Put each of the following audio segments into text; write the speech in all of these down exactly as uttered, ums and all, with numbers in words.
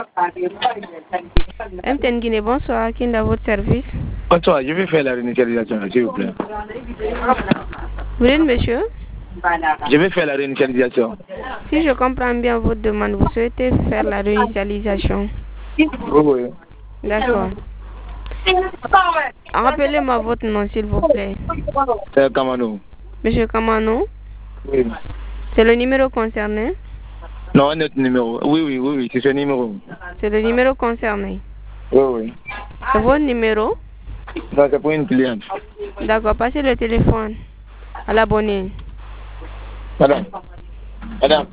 M T N Guinée, bonsoir. Qui est à votre service? Bonsoir, je vais faire la réinitialisation, s'il vous plaît. Vous êtes monsieur? Je vais faire la réinitialisation. Si je comprends bien votre demande, vous souhaitez faire la réinitialisation? Oui, oui. D'accord. Rappelez-moi votre nom, s'il vous plaît. C'est Kamano. Monsieur Kamano? Oui. C'est le numéro concerné? Non, un autre numéro. Oui, oui, oui, oui, c'est ce numéro. C'est le numéro concerné? Oui, oui. C'est votre numéro? Non, c'est pour une cliente. D'accord, passez le téléphone à l'abonné. Madame. Madame.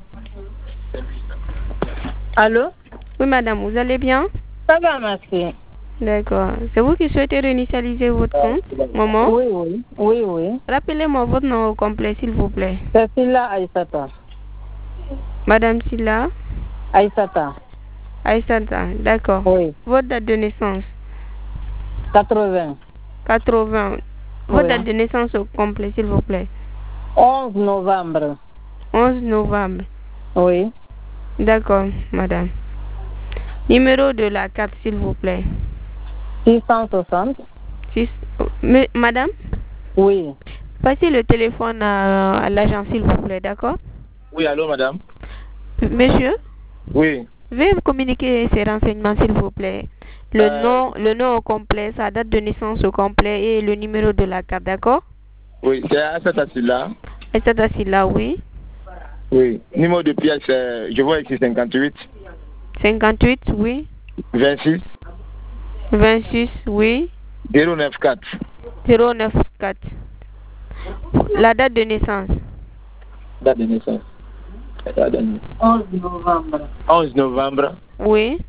Allô? Oui, madame, vous allez bien? Ça va, merci. D'accord. C'est vous qui souhaitez réinitialiser votre compte, maman? Oui, oui, oui, oui. Rappelez-moi votre nom au complet, s'il vous plaît. C'est Silla Aïsata. Madame Silla? Aïsata. Aïsata, d'accord. Oui. Votre date de naissance? quatre-vingts. quatre-vingts. Votre Oui. date de naissance au complet, s'il vous plaît. onze novembre. onze novembre. Oui. D'accord, madame. Numéro de la carte, s'il vous plaît. six cent soixante. Six... Mais, madame? Oui. Passez le téléphone à, à l'agent, s'il vous plaît, d'accord? Oui, allô, madame? Monsieur? Oui. Veuillez me communiquer ces renseignements, s'il vous plaît. Le Euh, nom, le nom au complet, sa date de naissance au complet et le numéro de la carte, d'accord? Oui, c'est à cette asile-là. Et c'est assis là, oui. Oui. Numéro de pièce, euh, je vois ici cinquante-huit. cinquante-huit, oui. vingt-six. vingt-six, oui. zéro neuf quatre. zéro neuf quatre. La date de naissance. Date de naissance. Date de naissance. onze novembre. onze novembre. Oui.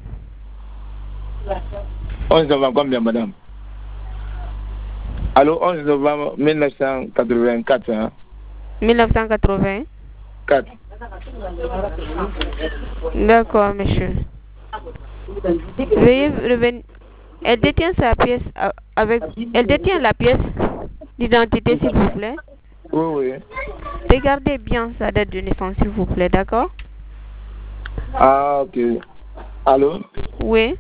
onze novembre, combien, madame? Allô, onze novembre mille neuf cent quatre-vingt-quatre, hein? mille neuf cent quatre-vingts. quatre. D'accord, monsieur. Veuillez revenir. Elle détient sa pièce a- avec. Elle détient la pièce d'identité, s'il vous plaît. Oui, oui. Regardez bien sa date de naissance, s'il vous plaît, d'accord? Ah, ok. Allô? Oui.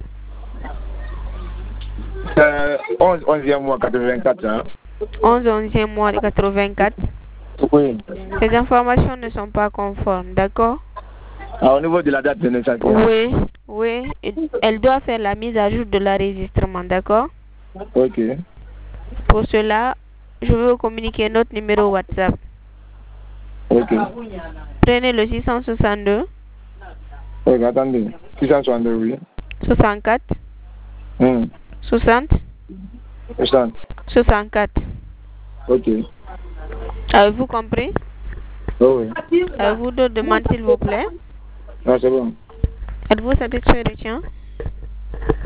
C'est onze, onzième mois quatre-vingt-quatre, hein? onze onzième mois de quatre-vingt-quatre. Oui. Ces informations ne sont pas conformes, d'accord? Ah, au niveau de la date de naissance. hein? Oui, oui. Elle doit faire la mise à jour de l'enregistrement, d'accord? Ok. Pour cela, je vais vous communiquer notre numéro WhatsApp. Ok. Prenez le six cent soixante-deux. Ok, attendez. six cent soixante-deux, oui. soixante-quatre. Hmm. soixante. soixante. soixante-quatre. Ok. Avez-vous compris? Oh, oui. Avez-vous d'autres demandes, s'il vous plaît? Non, c'est bon. Êtes-vous satisfait de tien?